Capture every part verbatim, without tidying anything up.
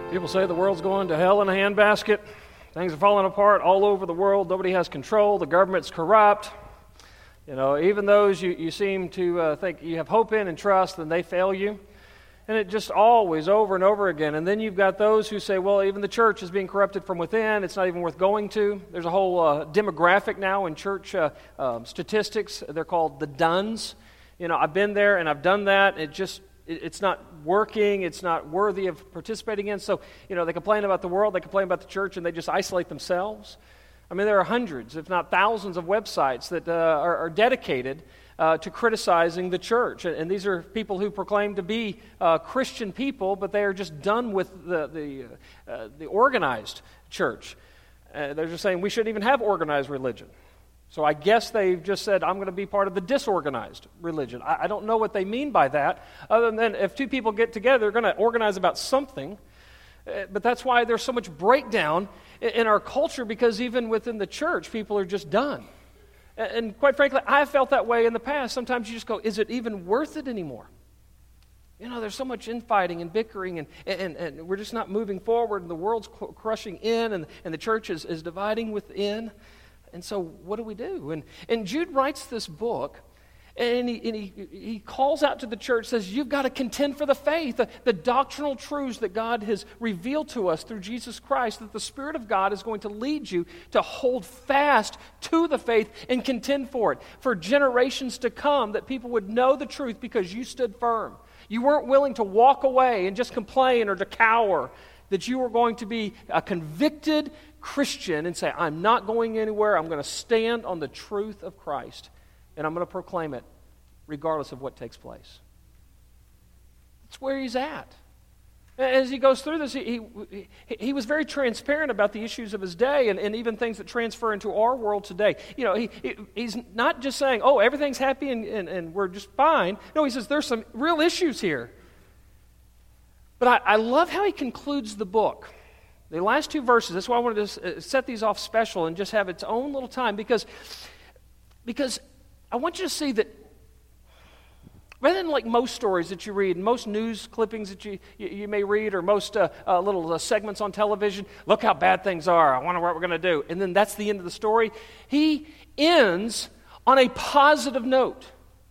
People say the world's going to hell in a handbasket. Things are falling apart all over the world. Nobody has control. The government's corrupt. You know, even those you, you seem to uh, think you have hope in and trust, then they fail you. And it just always over and over again. And then you've got those who say, well, even the church is being corrupted from within. It's not even worth going to. There's a whole uh, demographic now in church uh, uh, statistics. They're called the duns. You know, I've been there and I've done that. It just, it, it's not working. It's not worthy of participating in. So, you know, they complain about the world. They complain about the church, and they just isolate themselves. I mean, there are hundreds, if not thousands, of websites that uh, are, are dedicated Uh, to criticizing the church. And, and these are people who proclaim to be uh, Christian people, but they are just done with the the, uh, the organized church. Uh, they're just saying we shouldn't even have organized religion. So I guess they've just said, I'm going to be part of the disorganized religion. I, I don't know what they mean by that, other than if two people get together, they're going to organize about something. Uh, but that's why there's so much breakdown in, in our culture, because even within the church, people are just done. And quite frankly, I've felt that way in the past. Sometimes you just go, is it even worth it anymore? You know, there's so much infighting and bickering, and, and, and we're just not moving forward, and the world's crushing in, and, and the church is, is dividing within. And so what do we do? And, and Jude writes this book, and he, and he, he calls out to the church, says, you've got to contend for the faith, the, the doctrinal truths that God has revealed to us through Jesus Christ, that the Spirit of God is going to lead you to hold fast to the faith and contend for it for generations to come, that people would know the truth because you stood firm. You weren't willing to walk away and just complain or to cower, that you were going to be a convicted Christian and say, I'm not going anywhere, I'm going to stand on the truth of Christ. And I'm going to proclaim it regardless of what takes place. That's where he's at. As he goes through this, he, he, he was very transparent about the issues of his day, and, and even things that transfer into our world today. You know, he, he he's not just saying, oh, everything's happy and, and, and we're just fine. No, he says there's some real issues here. But I, I love how he concludes the book. The last two verses, that's why I wanted to set these off special and just have its own little time, because because I want you to see that rather than like most stories that you read, most news clippings that you, you, you may read, or most uh, uh, little uh, segments on television, look how bad things are, I wonder what we're going to do, and then that's the end of the story. He ends on a positive note.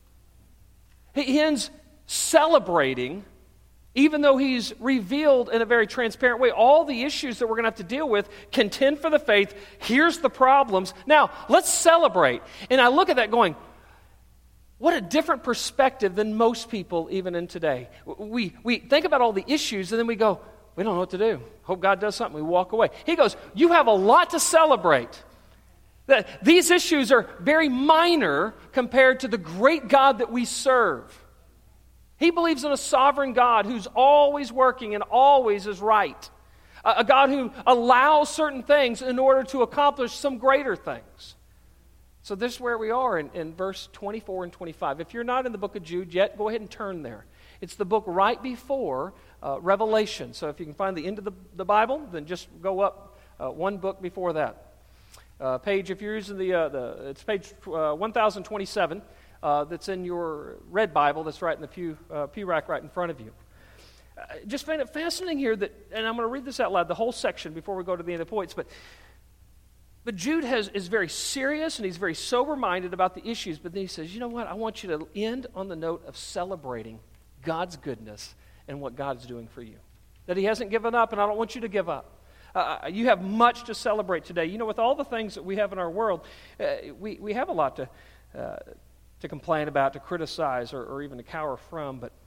He ends celebrating, even though he's revealed in a very transparent way all the issues that we're going to have to deal with. Contend for the faith. Here's the problems. Now, let's celebrate. And I look at that going, what a different perspective than most people even in today. We we think about all the issues and then we go, we don't know what to do. Hope God does something. We walk away. He goes, you have a lot to celebrate. That these issues are very minor compared to the great God that we serve. He believes in a sovereign God who's always working and always is right. A, a God who allows certain things in order to accomplish some greater things. So this is where we are in, in verse twenty-four and twenty-five. If you're not in the book of Jude yet, go ahead and turn there. It's the book right before uh, Revelation. So if you can find the end of the, the Bible, then just go up uh, one book before that. Uh, page, if you're using the, uh, the it's page uh, one thousand twenty-seven. Uh, that's in your red Bible that's right in the pew, uh, pew rack right in front of you. Uh, just find it fascinating here that, and I'm going to read this out loud, the whole section before we go to the end of the points, but but Jude has is very serious and he's very sober-minded about the issues, but then he says, you know what, I want you to end on the note of celebrating God's goodness and what God is doing for you. That he hasn't given up, and I don't want you to give up. Uh, you have much to celebrate today. You know, with all the things that we have in our world, uh, we, we have a lot to... Uh, to complain about, to criticize, or, or even to cower from. But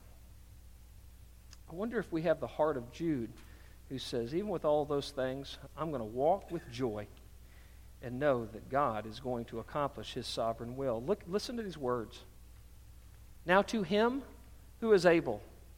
I wonder if we have the heart of Jude, who says, even with all those things, I'm going to walk with joy and know that God is going to accomplish his sovereign will. Look, listen to these words. Now to him who is able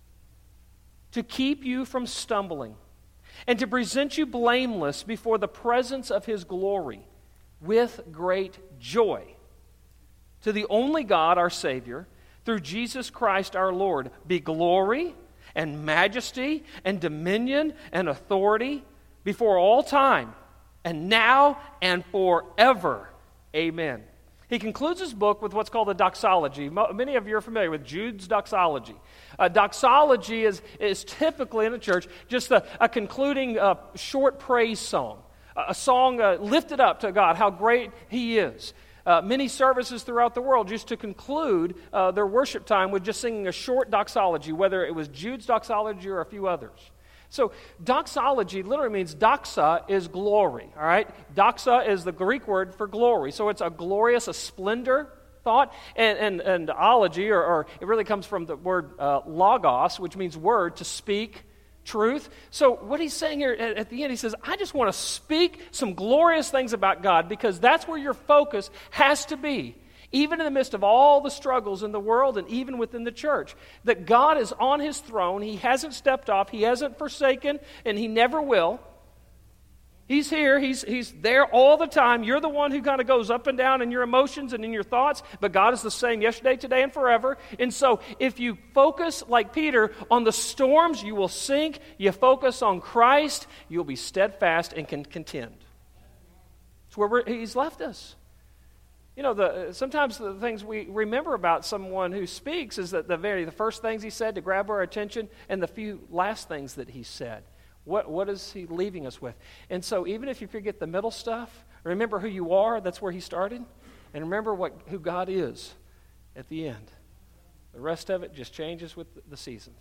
to keep you from stumbling and to present you blameless before the presence of his glory with great joy. To the only God, our Savior, through Jesus Christ our Lord, be glory and majesty and dominion and authority before all time and now and forever. Amen. He concludes his book with what's called a doxology. Mo- Many of you are familiar with Jude's doxology. A doxology is, is typically in a church just a, a concluding uh, short praise song, a, a song uh, lifted up to God, how great He is. Uh, many services throughout the world used to conclude uh, their worship time with just singing a short doxology, whether it was Jude's doxology or a few others. So doxology literally means doxa is glory, all right? Doxa is the Greek word for glory. So it's a glorious, a splendor thought. And, and, and ology, or, or it really comes from the word uh, logos, which means word, to speak truth. So what he's saying here at, at the end, he says, I just want to speak some glorious things about God because that's where your focus has to be. Even in the midst of all the struggles in the world and even within the church, that God is on His throne. He hasn't stepped off. He hasn't forsaken, and He never will. He's here. He's, he's there all the time. You're the one who kind of goes up and down in your emotions and in your thoughts, but God is the same yesterday, today, and forever. And so if you focus, like Peter, on the storms, you will sink. You focus on Christ, you'll be steadfast and can contend. It's where we're, He's left us. You know, the, sometimes the things we remember about someone who speaks is that the very the first things he said to grab our attention and the few last things that he said. What what is he leaving us with? And so even if you forget the middle stuff, remember who you are, that's where he started, and remember what who God is at the end. The rest of it just changes with the seasons.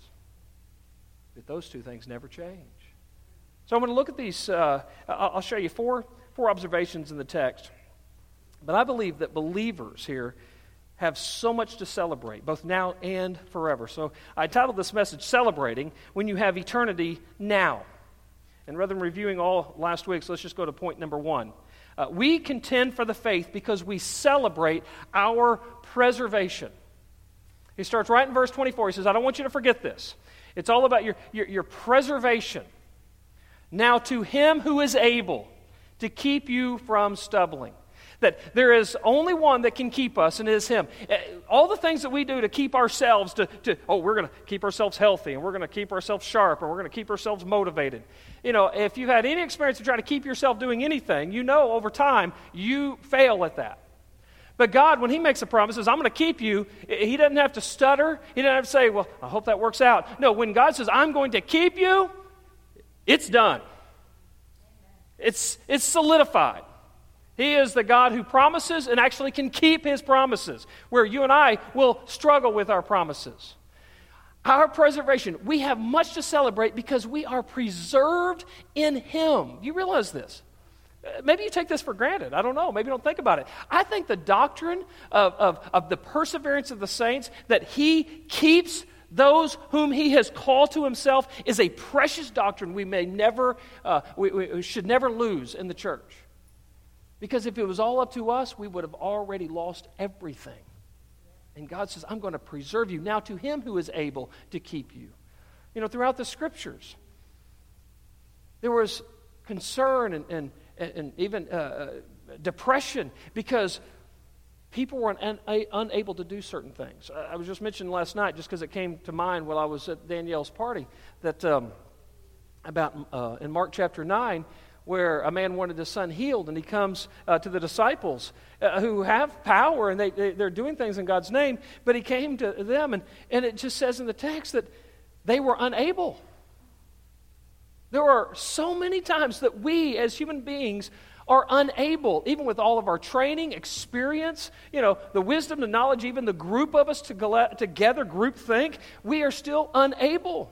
But those two things never change. So I'm going to look at these, uh, I'll show you four four observations in the text. But I believe that believers here have so much to celebrate, both now and forever. So I titled this message, Celebrating When You Have Eternity Now. And rather than reviewing all last week, so let's just go to point number one. Uh, we contend for the faith because we celebrate our preservation. He starts right in verse twenty-four. He says, I don't want you to forget this. It's all about your, your, your preservation. Now to Him who is able to keep you from stumbling. That there is only one that can keep us, and it is Him. All the things that we do to keep ourselves, to, to oh, we're going to keep ourselves healthy, and we're going to keep ourselves sharp, and we're going to keep ourselves motivated. You know, if you've had any experience of trying to keep yourself doing anything, you know over time you fail at that. But God, when He makes a promise, says, I'm going to keep you, He doesn't have to stutter. He doesn't have to say, well, I hope that works out. No, when God says, I'm going to keep you, it's done. It's, it's solidified. He is the God who promises and actually can keep His promises, where you and I will struggle with our promises. Our preservation, we have much to celebrate because we are preserved in Him. You realize this? Maybe you take this for granted. I don't know. Maybe you don't think about it. I think the doctrine of, of, of the perseverance of the saints, that He keeps those whom He has called to Himself, is a precious doctrine we may never, uh, we, we should never lose in the church. Because if it was all up to us, we would have already lost everything. And God says, I'm going to preserve you. Now to Him who is able to keep you. You know, throughout the Scriptures, there was concern and, and, and even uh, depression because people were un- un- unable to do certain things. I was just mentioning last night, just because it came to mind while I was at Danielle's party, that um, about uh, in Mark chapter nine, where a man wanted his son healed, and he comes uh, to the disciples uh, who have power, and they, they, they're doing things in God's name, but he came to them, and, and it just says in the text that they were unable. There are so many times that we as human beings are unable, even with all of our training, experience, you know, the wisdom, the knowledge, even the group of us to together, group think, we are still unable.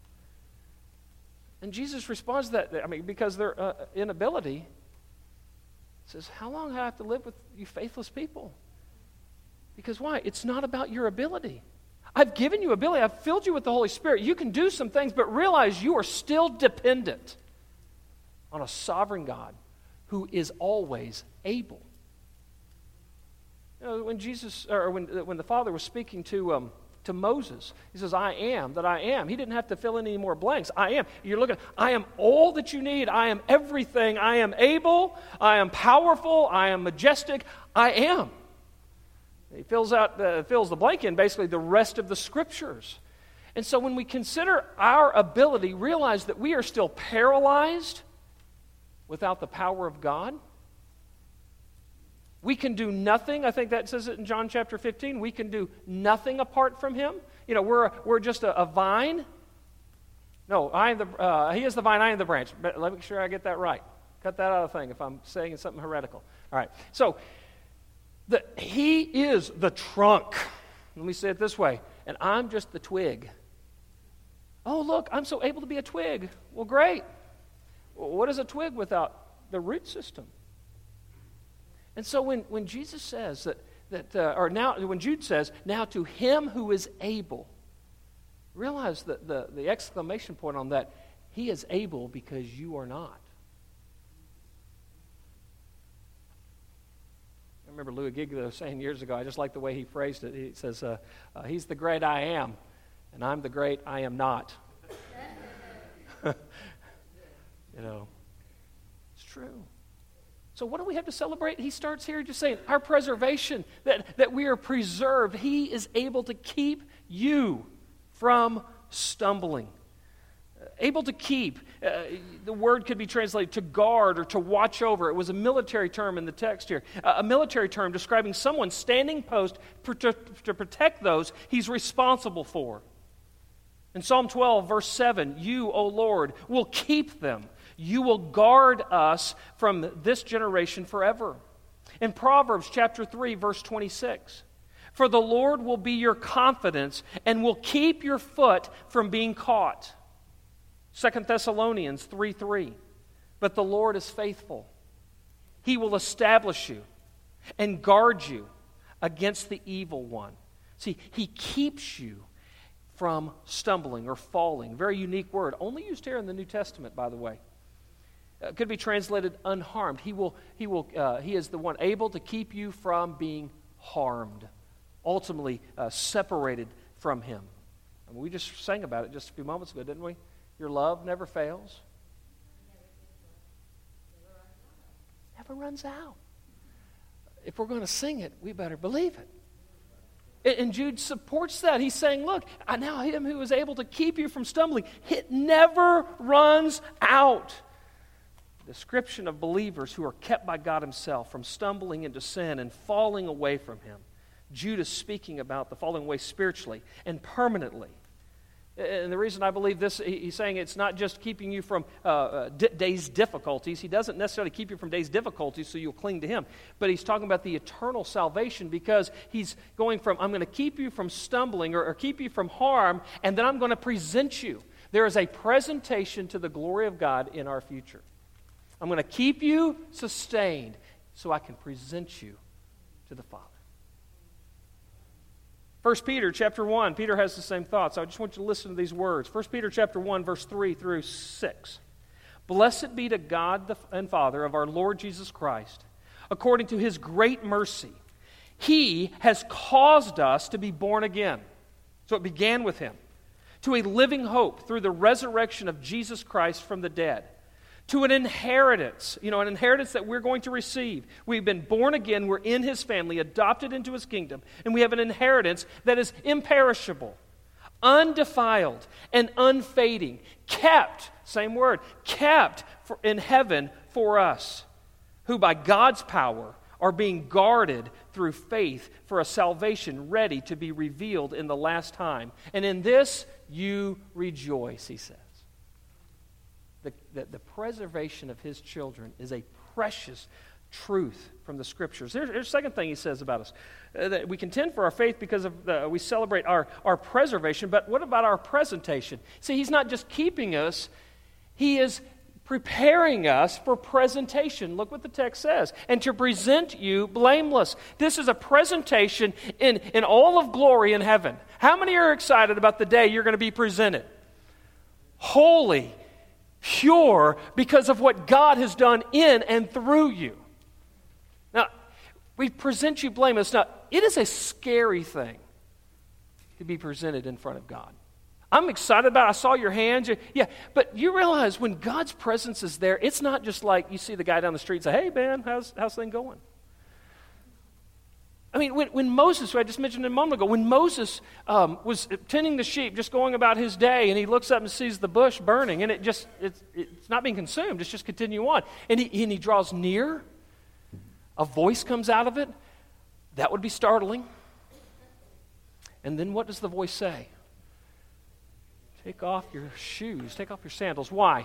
And Jesus responds to that, I mean, because their uh, inability, says, how long do I have to live with you faithless people? Because why? It's not about your ability. I've given you ability. I've filled you with the Holy Spirit. You can do some things, but realize you are still dependent on a sovereign God who is always able. You know, when Jesus, or when, when the Father was speaking to um, to Moses, He says, I am that I am. He didn't have to fill in any more blanks. I am. You're looking, I am all that you need. I am everything. I am able. I am powerful. I am majestic. I am. He fills out, uh, fills the blank in basically the rest of the Scriptures. And so when we consider our ability, realize that we are still paralyzed without the power of God. We can do nothing. I think that says it in John chapter fifteen. We can do nothing apart from him. You know, we're, we're just a, a vine. No, I am the, uh, he is the vine, I am the branch. But let me make sure I get that right. Cut that out of the thing if I'm saying something heretical. All right. So, the, he is the trunk. Let me say it this way. And I'm just the twig. Oh, look, I'm so able to be a twig. Well, great. Well, what is a twig without the root system? And so when, when Jesus says that, that uh, or now, when Jude says, now to him who is able, realize that the, the exclamation point on that, he is able because you are not. I remember Louis Giglio saying years ago, I just like the way he phrased it. He says, uh, uh, he's the great I am, and I'm the great I am not. You know, it's true. So what do we have to celebrate? He starts here just saying, our preservation, that, that we are preserved. He is able to keep you from stumbling. Uh, able to keep. Uh, the word could be translated to guard or to watch over. It was a military term in the text here. Uh, a military term describing someone standing post per, to, to protect those he's responsible for. In Psalm twelve, verse seven, you, O Lord, will keep them. You will guard us from this generation forever. In Proverbs chapter three, verse twenty-six, for the Lord will be your confidence and will keep your foot from being caught. Second Thessalonians three three, but the Lord is faithful. He will establish you and guard you against the evil one. See, he keeps you from stumbling or falling. Very unique word. Only used here in the New Testament, by the way. Uh, could be translated unharmed. He will. He will. Uh, he is the one able to keep you from being harmed. Ultimately, uh, separated from him. I mean, we just sang about it just a few moments ago, didn't we? Your love never fails. Never runs out. If we're going to sing it, we better believe it. And Jude supports that. He's saying, look, I now him who is able to keep you from stumbling. It never runs out. Description of believers who are kept by God himself from stumbling into sin and falling away from him. Jude is speaking about the falling away spiritually and permanently. And the reason I believe this, he's saying it's not just keeping you from uh, uh, d- day's difficulties. He doesn't necessarily keep you from day's difficulties so you'll cling to him. But he's talking about the eternal salvation because he's going from, I'm going to keep you from stumbling or, or keep you from harm, and then I'm going to present you. There is a presentation to the glory of God in our future. I'm going to keep you sustained so I can present you to the Father. First Peter chapter one, Peter has the same thoughts. I just want you to listen to these words. First Peter chapter one, verse three through six. Blessed be to God the, and Father of our Lord Jesus Christ, according to his great mercy. He has caused us to be born again. So it began with him. To a living hope through the resurrection of Jesus Christ from the dead. To an inheritance, you know, an inheritance that we're going to receive. We've been born again, we're in his family, adopted into his kingdom, and we have an inheritance that is imperishable, undefiled, and unfading, kept, same word, kept for, in heaven for us, who by God's power are being guarded through faith for a salvation ready to be revealed in the last time. And in this you rejoice, he says. The, the, the preservation of his children is a precious truth from the Scriptures. Here's, here's the second thing he says about us. Uh, that we contend for our faith because of the, we celebrate our, our preservation, but what about our presentation? See, he's not just keeping us, he is preparing us for presentation. Look what the text says. And to present you blameless. This is a presentation in, in all of glory in heaven. How many are excited about the day you're going to be presented? Holy, pure, because of what God has done in and through you. Now, we present you blameless. Now, it is a scary thing to be presented in front of God. I'm excited about it. I saw your hands. Yeah, but you realize when God's presence is there, it's not just like you see the guy down the street and say, hey, man, how's, how's thing going? I mean, when, when Moses, who I just mentioned a moment ago, when Moses um, was tending the sheep, just going about his day, and he looks up and sees the bush burning, and it just, it's, it's not being consumed, it's just continue on. And he, and he draws near. A voice comes out of it. That would be startling. And then what does the voice say? Take off your shoes. Take off your sandals. Why?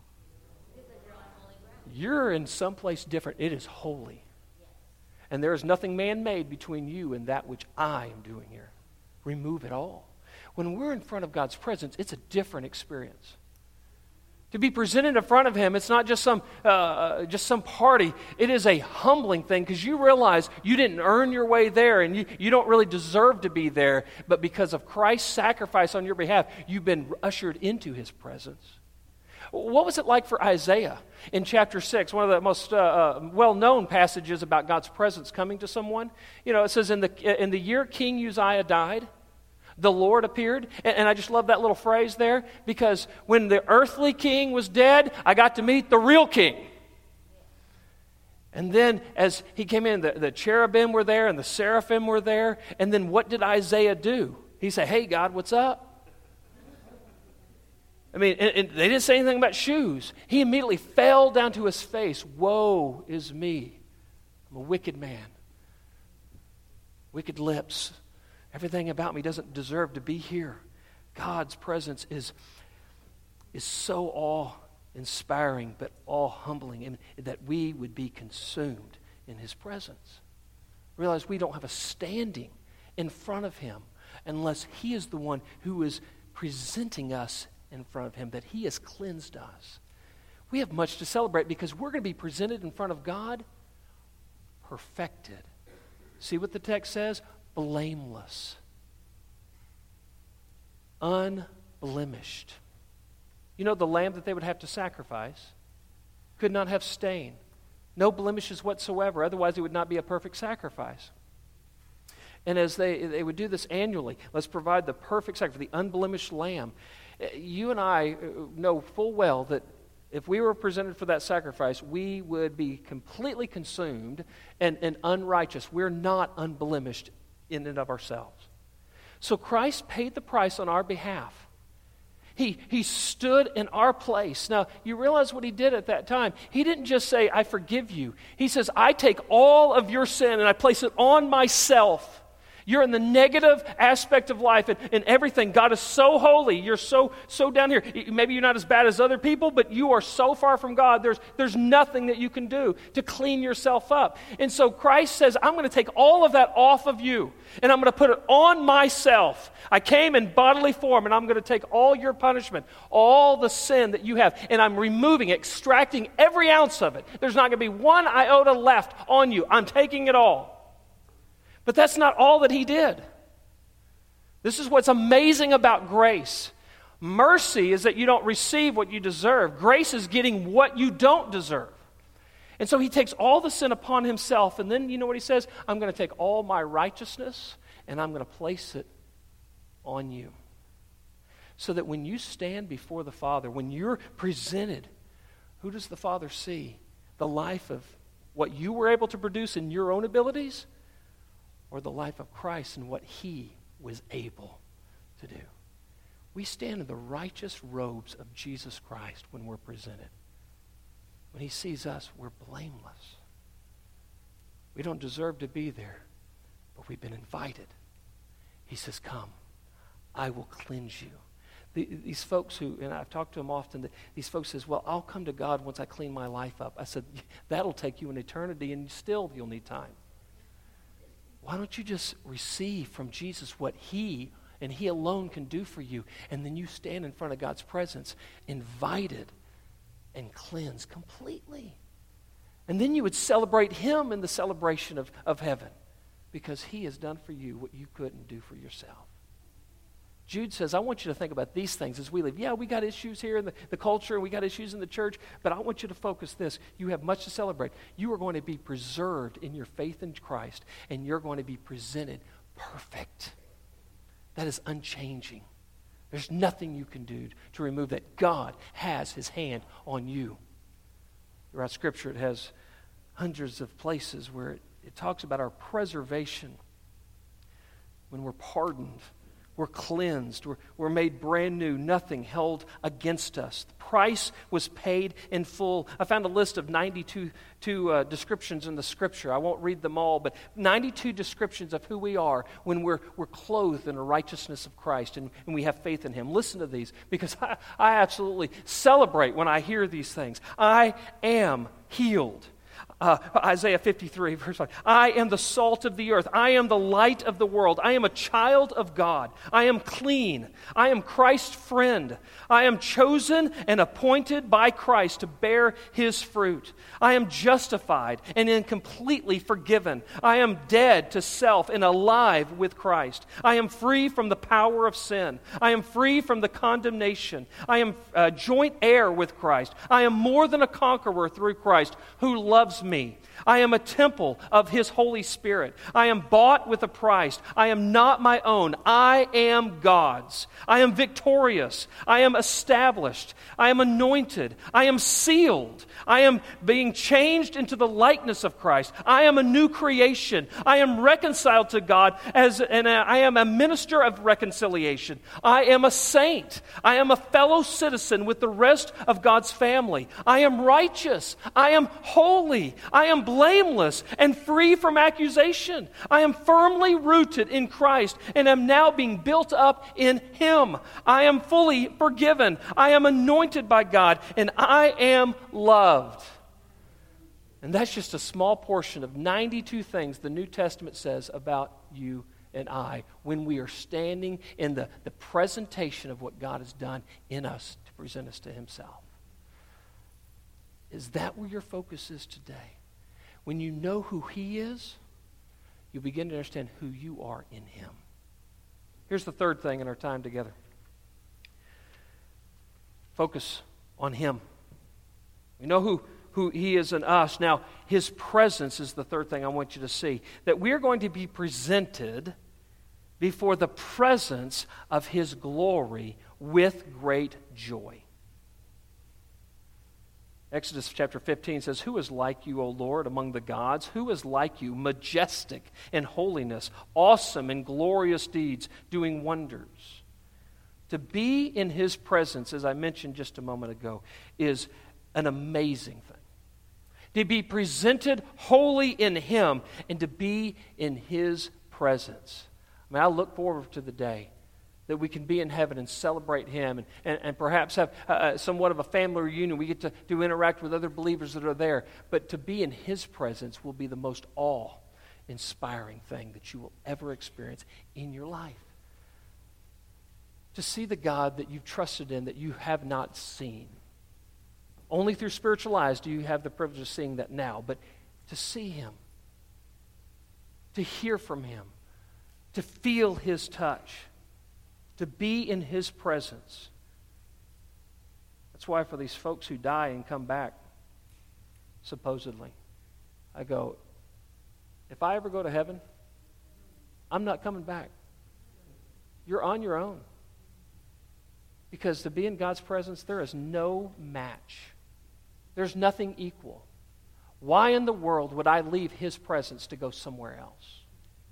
You're in someplace different. It is holy. And there is nothing man-made between you and that which I am doing here. Remove it all. When we're in front of God's presence, it's a different experience. To be presented in front of Him, it's not just some uh, just some party. It is a humbling thing because you realize you didn't earn your way there and you, you don't really deserve to be there. But because of Christ's sacrifice on your behalf, you've been ushered into His presence. What was it like for Isaiah in chapter six, one of the most uh, uh, well-known passages about God's presence coming to someone? You know, it says, in the, in the year King Uzziah died, the Lord appeared. And, and I just love that little phrase there, because when the earthly king was dead, I got to meet the real king. And then as he came in, the, the cherubim were there and the seraphim were there. And then what did Isaiah do? He said, hey, God, what's up? I mean, and, and they didn't say anything about shoes. He immediately fell down to his face. Woe is me. I'm a wicked man. Wicked lips. Everything about me doesn't deserve to be here. God's presence is, is so awe-inspiring, but awe-humbling, and that we would be consumed in His presence. Realize we don't have a standing in front of Him unless He is the one who is presenting us in front of Him, that He has cleansed us. We have much to celebrate because we're going to be presented in front of God perfected. See what the text says? Blameless. Unblemished. You know, the lamb that they would have to sacrifice could not have stain. No blemishes whatsoever. Otherwise, it would not be a perfect sacrifice. And as they, they would do this annually, let's provide the perfect sacrifice, the unblemished lamb. You and I know full well that if we were presented for that sacrifice, we would be completely consumed and, and unrighteous. We're not unblemished in and of ourselves. So Christ paid the price on our behalf. He, he stood in our place. Now, you realize what He did at that time. He didn't just say, I forgive you. He says, I take all of your sin and I place it on myself. You're in the negative aspect of life and, and everything. God is so holy. You're so so down here. Maybe you're not as bad as other people, but you are so far from God. There's, there's nothing that you can do to clean yourself up. And so Christ says, I'm going to take all of that off of you, and I'm going to put it on myself. I came in bodily form, and I'm going to take all your punishment, all the sin that you have, and I'm removing, extracting every ounce of it. There's not going to be one iota left on you. I'm taking it all. But that's not all that He did. This is what's amazing about grace. Mercy is that you don't receive what you deserve. Grace is getting what you don't deserve. And so He takes all the sin upon Himself, and then you know what He says? I'm going to take all my righteousness and I'm going to place it on you. So that when you stand before the Father, when you're presented, who does the Father see? The life of what you were able to produce in your own abilities? Or the life of Christ and what He was able to do. We stand in the righteous robes of Jesus Christ when we're presented. When He sees us, we're blameless. We don't deserve to be there, but we've been invited. He says, come, I will cleanse you. The, these folks who, and I've talked to them often, these folks says, well, I'll come to God once I clean my life up. I said, that'll take you an eternity and still you'll need time. Why don't you just receive from Jesus what He and He alone can do for you, and then you stand in front of God's presence, invited and cleansed completely. And then you would celebrate Him in the celebration of, of heaven, because He has done for you what you couldn't do for yourself. Jude says, I want you to think about these things as we live. Yeah, we got issues here in the, the culture, and we got issues in the church, but I want you to focus this. You have much to celebrate. You are going to be preserved in your faith in Christ, and you're going to be presented perfect. That is unchanging. There's nothing you can do to remove that. God has His hand on you. Throughout Scripture, it has hundreds of places where it, it talks about our preservation when we're pardoned, We're cleansed. We're, we're made brand new. Nothing held against us. The price was paid in full. I found a list of ninety-two two, uh, descriptions in the Scripture. I won't read them all, but ninety-two descriptions of who we are when we're, we're clothed in the righteousness of Christ and, and we have faith in Him. Listen to these, because I, I absolutely celebrate when I hear these things. I am healed. Uh, Isaiah fifty-three, verse five. I am the salt of the earth. I am the light of the world. I am a child of God. I am clean. I am Christ's friend. I am chosen and appointed by Christ to bear His fruit. I am justified and am completely forgiven. I am dead to self and alive with Christ. I am free from the power of sin. I am free from the condemnation. I am uh, joint heir with Christ. I am more than a conqueror through Christ who loves me. Me. I am a temple of His Holy Spirit. I am bought with a price. I am not my own. I am God's. I am victorious. I am established. I am anointed. I am sealed. I am being changed into the likeness of Christ. I am a new creation. I am reconciled to God as and I am a minister of reconciliation. I am a saint. I am a fellow citizen with the rest of God's family. I am righteous. I am holy. I am blameless and free from accusation. I am firmly rooted in Christ and am now being built up in Him. I am fully forgiven. I am anointed by God, and I am loved. And that's just a small portion of ninety-two things the New Testament says about you and I when we are standing in the, the presentation of what God has done in us to present us to Himself. Is that where your focus is today? When you know who He is, you begin to understand who you are in Him. Here's the third thing in our time together. Focus on Him. We know who, who He is in us. Now, His presence is the third thing I want you to see. That we're going to be presented before the presence of His glory with great joy. Exodus chapter fifteen says, "Who is like you, O Lord, among the gods? Who is like you, majestic in holiness, awesome in glorious deeds, doing wonders?" To be in His presence, as I mentioned just a moment ago, is an amazing thing. To be presented wholly in Him and to be in His presence. I mean, I look forward to the day that we can be in heaven and celebrate Him and, and, and perhaps have uh, somewhat of a family reunion. We get to, to interact with other believers that are there. But to be in His presence will be the most awe-inspiring thing that you will ever experience in your life. To see the God that you've trusted in that you have not seen. Only through spiritual eyes do you have the privilege of seeing that now. But to see Him, to hear from Him, to feel His touch, to be in His presence. That's why for these folks who die and come back, supposedly, I go, if I ever go to heaven, I'm not coming back. You're on your own. Because to be in God's presence, there is no match. There's nothing equal. Why in the world would I leave His presence to go somewhere else?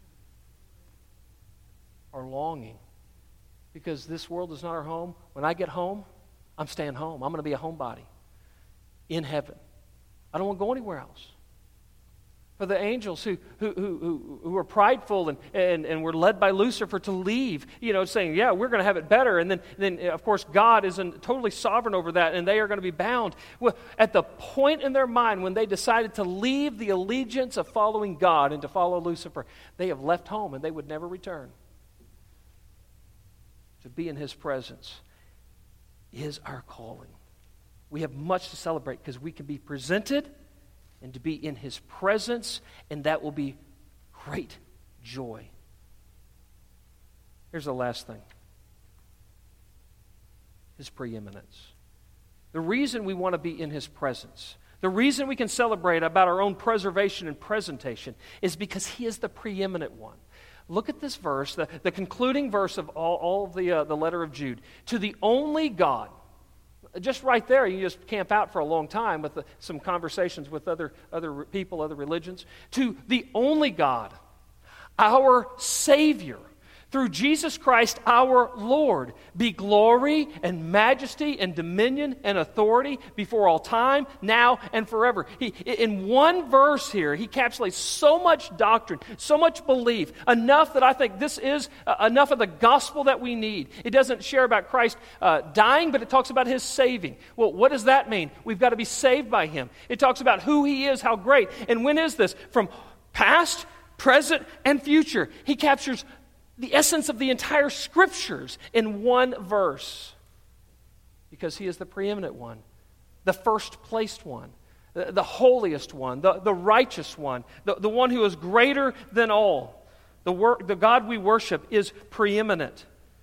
Or longing. Because this world is not our home. When I get home, I'm staying home. I'm going to be a homebody in heaven. I don't want to go anywhere else. For the angels who who who, who were prideful and, and, and were led by Lucifer to leave, you know, saying, yeah, we're going to have it better. And then, then of course, God is totally sovereign over that, and they are going to be bound. Well, at the point in their mind when they decided to leave the allegiance of following God and to follow Lucifer, they have left home and they would never return. To be in His presence is our calling. We have much to celebrate because we can be presented and to be in His presence, and that will be great joy. Here's the last thing. His preeminence. The reason we want to be in His presence, the reason we can celebrate about our own preservation and presentation is because He is the preeminent one. Look at this verse, the, the concluding verse of all, all of the, uh, the letter of Jude. To the only God. Just right there, you just camp out for a long time with the, some conversations with other, other people, other religions. To the only God, our Savior, Through Jesus Christ our Lord, be glory and majesty and dominion and authority before all time, now and forever. He, in one verse here, he encapsulates so much doctrine, so much belief, enough that I think this is uh, enough of the gospel that we need. It doesn't share about Christ uh, dying, but it talks about his saving. Well, what does that mean? We've got to be saved by him. It talks about who he is, how great. And when is this? From past, present, and future. He captures the essence of the entire Scriptures in one verse, because he is the preeminent one, the first-placed one, the, the holiest one, the, the righteous one, the, the one who is greater than all. The, wor- the God we worship is preeminent,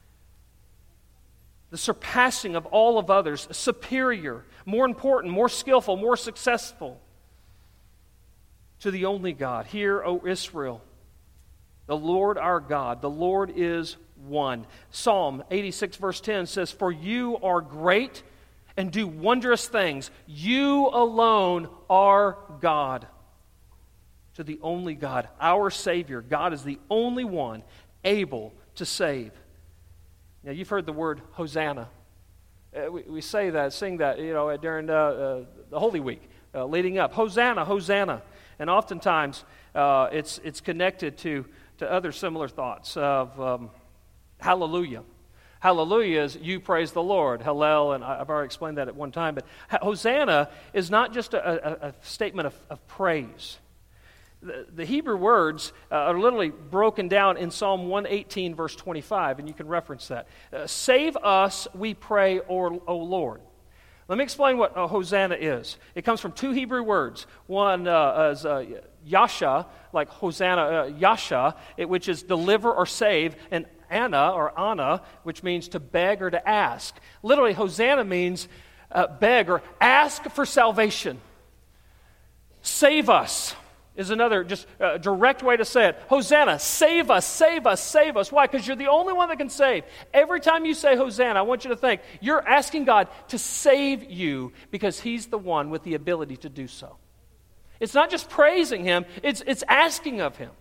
the surpassing of all of others, superior, more important, more skillful, more successful, to the only God. Hear, O Israel, the Lord our God, the Lord is one. Psalm eighty-six verse ten says, for you are great and do wondrous things. You alone are God. To the only God, our Savior. God is the only one able to save. Now you've heard the word Hosanna. Uh, we, we say that, sing that, you know, during uh, uh, the Holy Week, uh, leading up. Hosanna, Hosanna. And oftentimes uh, it's it's connected to to other similar thoughts of um, hallelujah. Hallelujah is you praise the Lord. Hallel, and I've already explained that at one time. But Hosanna is not just a, a, a statement of, of praise. The, the Hebrew words uh, are literally broken down in Psalm one eighteen, verse twenty-five, and you can reference that. Uh, Save us, we pray, O, o Lord. Let me explain what uh, Hosanna is. It comes from two Hebrew words. One uh, is uh, Yasha, like Hosanna, uh, Yasha, it, which is deliver or save, and Anna, or Anna, which means to beg or to ask. Literally, Hosanna means uh, beg or ask for salvation. Save us is another just uh, direct way to say it. Hosanna, save us, save us, save us. Why? Because you're the only one that can save. Every time you say Hosanna, I want you to think you're asking God to save you because he's the one with the ability to do so. It's not just praising him, it's, it's asking of him.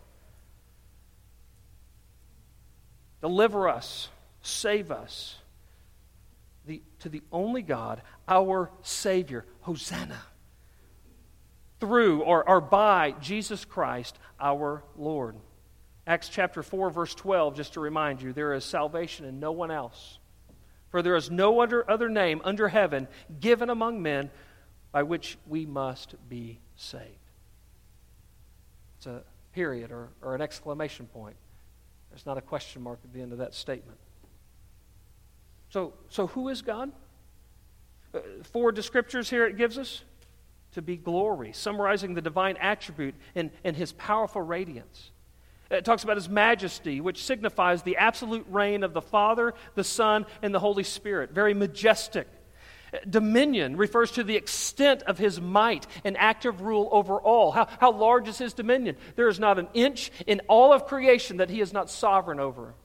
Deliver us, save us. The, to the only God, our Savior, Hosanna. Through or, or by Jesus Christ our Lord. Acts chapter four, verse twelve, just to remind you, there is salvation in no one else. For there is no other, other name under heaven given among men by which we must be saved. It's a period or, or an exclamation point. There's not a question mark at the end of that statement. So, so who is God? Uh, four descriptors here it gives us. To be glory, summarizing the divine attribute and, and his powerful radiance. It talks about his majesty, which signifies the absolute reign of the Father, the Son, and the Holy Spirit. Very majestic. Dominion refers to the extent of his might and active rule over all. How, how large is his dominion? There is not an inch in all of creation that he is not sovereign over.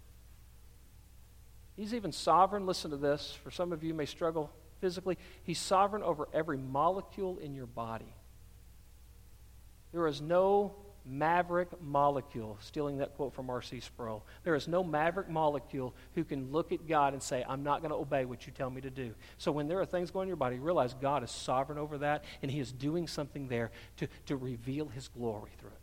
He's even sovereign, listen to this, for some of you may struggle physically, he's sovereign over every molecule in your body. There is no maverick molecule, stealing that quote from R C Sproul, there is no maverick molecule who can look at God and say, I'm not going to obey what you tell me to do. So when there are things going in your body, realize God is sovereign over that, and he is doing something there to, to reveal his glory through it.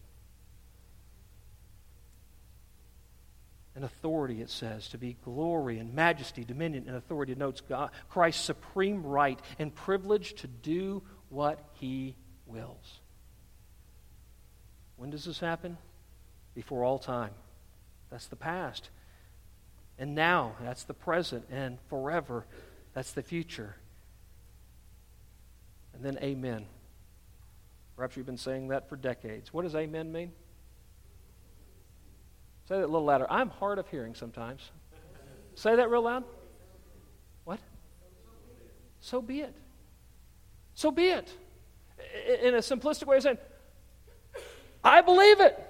And authority, it says, to be glory and majesty, dominion and authority. It notes God, Christ's supreme right and privilege to do what he wills. When does this happen? Before all time. That's the past. And now, that's the present. And forever, that's the future. And then amen. Perhaps you've been saying that for decades. What does amen mean? Say that a little louder. I'm hard of hearing sometimes. Say that real loud. What? So be it. So be it. In a simplistic way of saying, I believe it.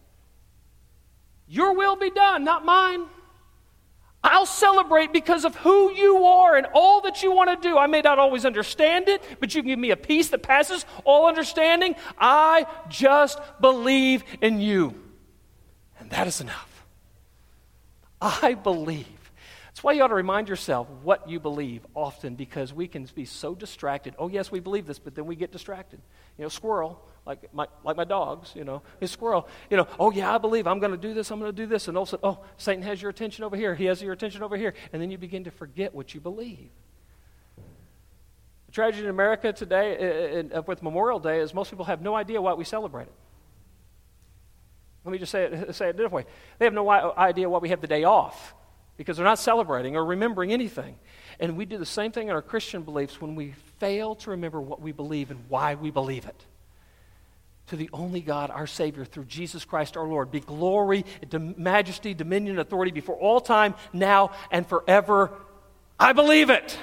Your will be done, not mine. I'll celebrate because of who you are and all that you want to do. I may not always understand it, but you can give me a peace that passes all understanding. I just believe in you. And that is enough. I believe. That's why you ought to remind yourself what you believe often, because we can be so distracted. Oh, yes, we believe this, but then we get distracted. You know, squirrel, like my like my dogs, you know, his squirrel, you know, oh, yeah, I believe I'm going to do this, I'm going to do this. And all of a sudden, oh, Satan has your attention over here. He has your attention over here. And then you begin to forget what you believe. The tragedy in America today uh, with Memorial Day is most people have no idea why we celebrate it. Let me just say it, say it this way. They have no idea why we have the day off, because they're not celebrating or remembering anything. And we do the same thing in our Christian beliefs when we fail to remember what we believe and why we believe it. To the only God, our Savior, through Jesus Christ our Lord, be glory, majesty, dominion, authority before all time, now, and forever. I believe it.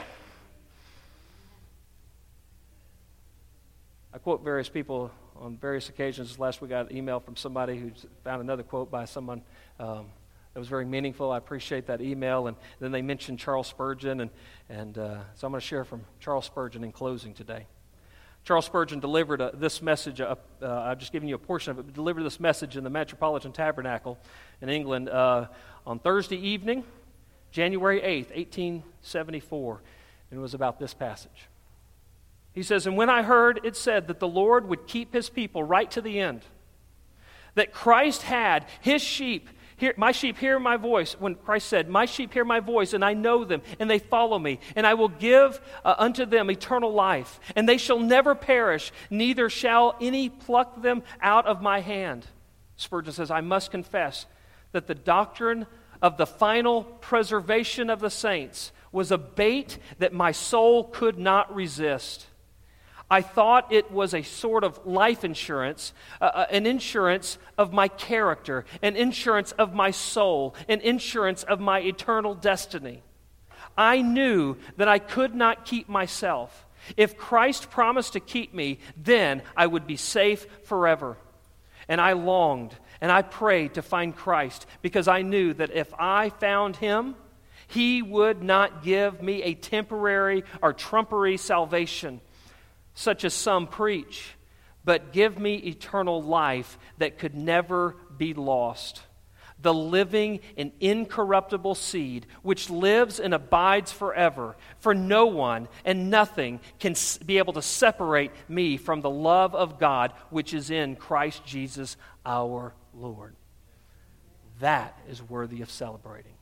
I quote various people on various occasions. Last week I got an email from somebody who found another quote by someone um, that was very meaningful. I appreciate that email. And then they mentioned Charles Spurgeon, and, and uh, so I'm going to share from Charles Spurgeon in closing today. Charles Spurgeon delivered a, this message, uh, uh, I've just given you a portion of it, but delivered this message in the Metropolitan Tabernacle in England uh, on Thursday evening, January eighth, eighteen seventy-four, and it was about this passage. He says, "And when I heard it said that the Lord would keep his people right to the end, that Christ had his sheep, hear, my sheep hear my voice," when Christ said, "My sheep hear my voice, and I know them, and they follow me, and I will give uh, unto them eternal life, and they shall never perish, neither shall any pluck them out of my hand." Spurgeon says, "I must confess that the doctrine of the final preservation of the saints was a bait that my soul could not resist. I thought it was a sort of life insurance, uh, an insurance of my character, an insurance of my soul, an insurance of my eternal destiny. I knew that I could not keep myself. If Christ promised to keep me, then I would be safe forever. And I longed and I prayed to find Christ, because I knew that if I found him, he would not give me a temporary or trumpery salvation, such as some preach, but give me eternal life that could never be lost. The living and incorruptible seed, which lives and abides forever. For no one and nothing can be able to separate me from the love of God, which is in Christ Jesus our Lord." That is worthy of celebrating.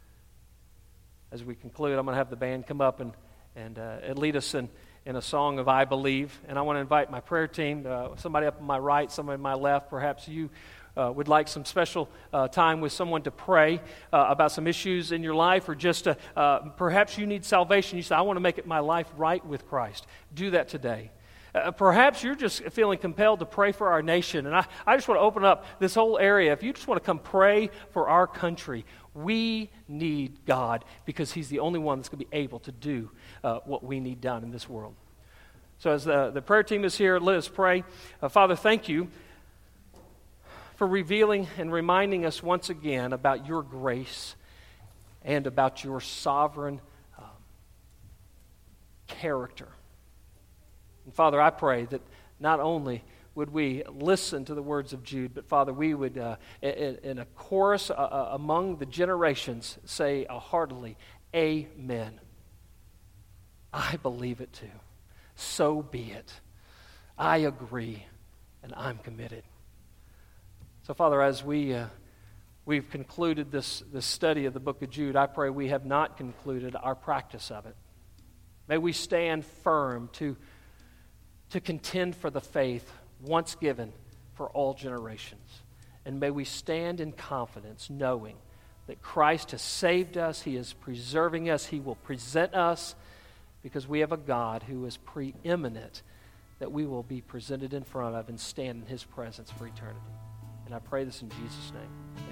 As we conclude, I'm going to have the band come up and, and uh, lead us in in a song of I Believe. And I want to invite my prayer team, uh, somebody up on my right, somebody on my left. Perhaps you uh, would like some special uh, time with someone to pray uh, about some issues in your life, or just to, uh, perhaps you need salvation. You say, "I want to make it my life right with Christ." Do that today. Uh, perhaps you're just feeling compelled to pray for our nation. And I, I just want to open up this whole area. If you just want to come pray for our country, we need God, because he's the only one that's going to be able to do uh, what we need done in this world. So as the, the prayer team is here, let us pray. Uh, Father, thank you for revealing and reminding us once again about your grace and about your sovereign um, character. And Father, I pray that not only would we listen to the words of Jude, but Father, we would, uh, in, in a chorus uh, among the generations, say uh, heartily, "Amen. I believe it too. So be it. I agree, and I'm committed." So Father, as we, uh, we've concluded this, this study of the book of Jude, I pray we have not concluded our practice of it. May we stand firm to, to contend for the faith once given for all generations. And may we stand in confidence, knowing that Christ has saved us, he is preserving us, he will present us, because we have a God who is preeminent, that we will be presented in front of and stand in his presence for eternity. And I pray this in Jesus' name.